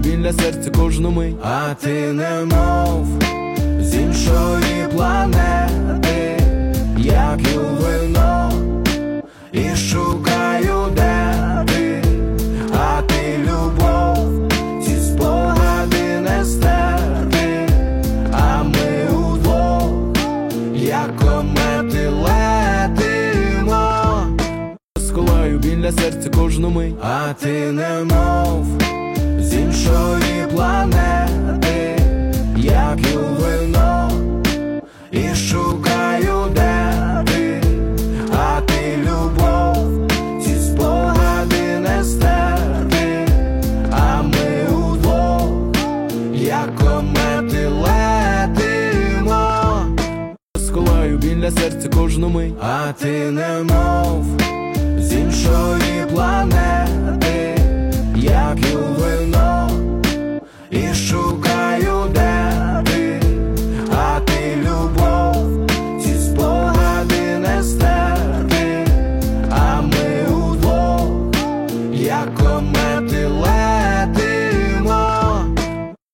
біля серця кожну мить. А ти немов з іншої планети, я п'ю вино і шукаю, де ти. А ти любов, ці спогади не стерти, а ми удвох, як комети летимо. Сколаю біля серця кожну мить. А ти немов з іншої планети, я п'ю вино і шукаю, де ти. А ти любов, ці спогади не стерти, а ми удвох, як комети летимо. Сколаю біля серця кожну мить. А ти немов з іншої планети, я п'ю вино і шукаю, де ти. А ти любов, ці спогади не стерти, а ми удвох, як комети.